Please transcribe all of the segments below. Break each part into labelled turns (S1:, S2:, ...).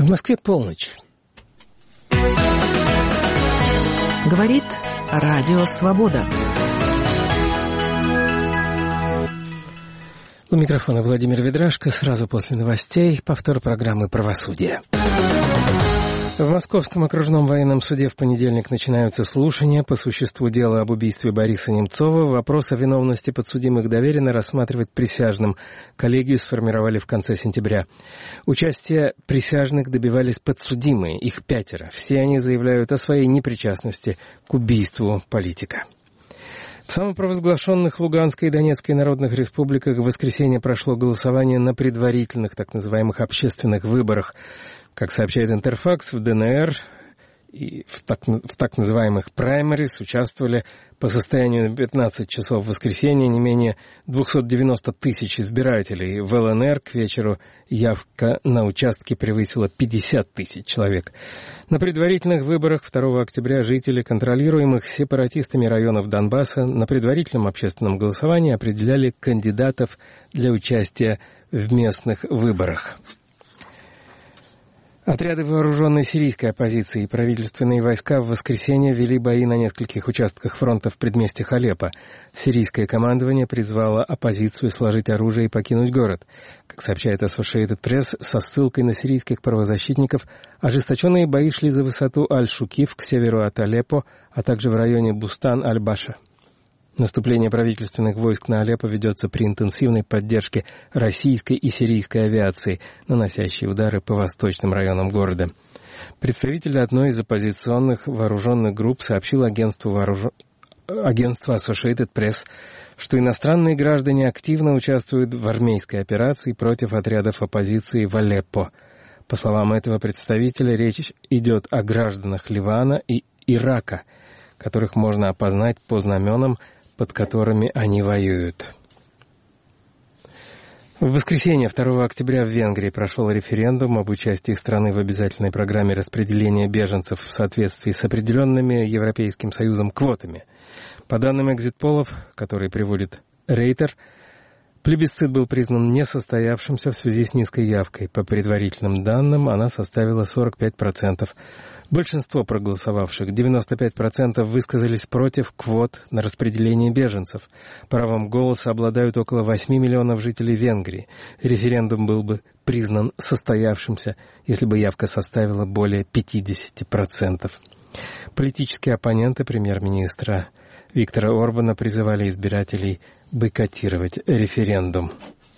S1: В Москве полночь.
S2: Говорит Радио Свобода.
S1: У микрофона Владимир Ведрашко. Сразу после новостей повтор программы «Правосудие». В Московском окружном военном суде в понедельник начинаются слушания по существу дела об убийстве Бориса Немцова. Вопрос о виновности подсудимых доверено рассматривать присяжным. Коллегию сформировали в конце сентября. Участие присяжных добивались подсудимые, их 5. Все они заявляют о своей непричастности к убийству политика. В самопровозглашенных Луганской и Донецкой народных республиках в воскресенье прошло голосование на предварительных так называемых общественных выборах. Как сообщает Интерфакс, в ДНР и в так называемых праймерис участвовали по состоянию на 15 часов в воскресенье не менее 290 тысяч избирателей. В ЛНР к вечеру явка на участке превысила 50 тысяч человек. На предварительных выборах 2 октября жители контролируемых сепаратистами районов Донбасса на предварительном общественном голосовании определяли кандидатов для участия в местных выборах. Отряды вооруженной сирийской оппозиции и правительственные войска в воскресенье вели бои на нескольких участках фронта в предместьях Алеппо. Сирийское командование призвало оппозицию сложить оружие и покинуть город. Как сообщает Associated Press, со ссылкой на сирийских правозащитников, ожесточенные бои шли за высоту Аль-Шукиф к северу от Алеппо, а также в районе Бустан-Аль-Баша. Наступление правительственных войск на Алеппо ведется при интенсивной поддержке российской и сирийской авиации, наносящей удары по восточным районам города. Представитель одной из оппозиционных вооруженных групп сообщил агентству Associated Press, что иностранные граждане активно участвуют в армейской операции против отрядов оппозиции в Алеппо. По словам этого представителя, речь идет о гражданах Ливана и Ирака, которых можно опознать по знаменам, под которыми они воюют. В воскресенье, 2 октября, в Венгрии прошел референдум об участии страны в обязательной программе распределения беженцев в соответствии с определенными Европейским Союзом квотами. По данным экзит-полов, которые приводит Рейтер, плебисцит был признан несостоявшимся в связи с низкой явкой. По предварительным данным, она составила 45%. Большинство проголосовавших, 95%, высказались против квот на распределение беженцев. Правом голоса обладают около 8 миллионов жителей Венгрии. Референдум был бы признан состоявшимся, если бы явка составила более 50%. Политические оппоненты премьер-министра Виктора Орбана призывали избирателей бойкотировать референдум.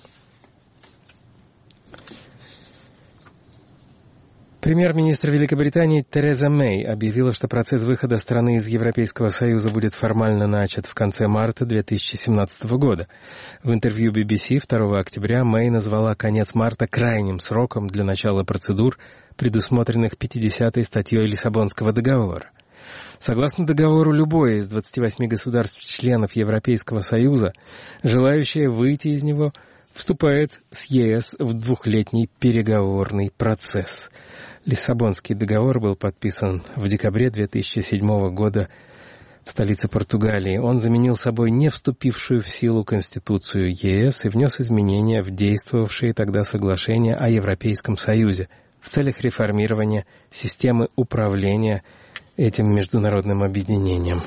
S1: Премьер-министр Великобритании Тереза Мэй объявила, что процесс выхода страны из Европейского Союза будет формально начат в конце марта 2017 года. В интервью BBC 2 октября Мэй назвала конец марта крайним сроком для начала процедур, предусмотренных 50-й статьей Лиссабонского договора. Согласно договору, любое из 28 государств-членов Европейского Союза, желающее выйти из него, вступает с ЕС в двухлетний переговорный процесс. Лиссабонский договор был подписан в декабре 2007 года в столице Португалии. Он заменил собой не вступившую в силу Конституцию ЕС и внес изменения в действовавшие тогда соглашения о Европейском Союзе в целях реформирования системы управления этим международным объединением.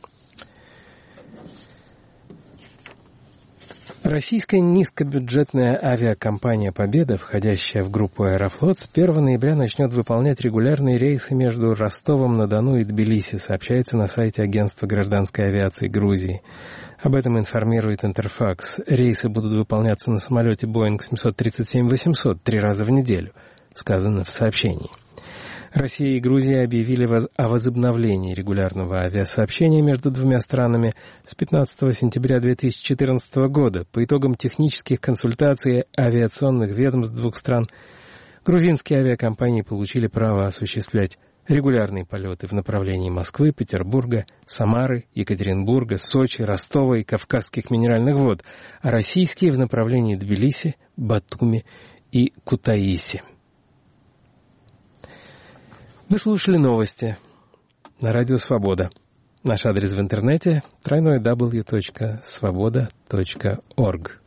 S1: Российская низкобюджетная авиакомпания «Победа», входящая в группу «Аэрофлот», с 1 ноября начнет выполнять регулярные рейсы между Ростовом-на-Дону и Тбилиси, сообщается на сайте Агентства гражданской авиации Грузии. Об этом информирует Интерфакс. Рейсы будут выполняться на самолете Boeing 737-800 3 раза в неделю, сказано в сообщении. Россия и Грузия объявили о возобновлении регулярного авиасообщения между двумя странами с 15 сентября 2014 года. По итогам технических консультаций авиационных ведомств двух стран, грузинские авиакомпании получили право осуществлять регулярные полеты в направлении Москвы, Петербурга, Самары, Екатеринбурга, Сочи, Ростова и Кавказских минеральных вод, а российские в направлении Тбилиси, Батуми и Кутаиси. Вы слушали новости на Радио Свобода. Наш адрес в интернете — www.svoboda.org.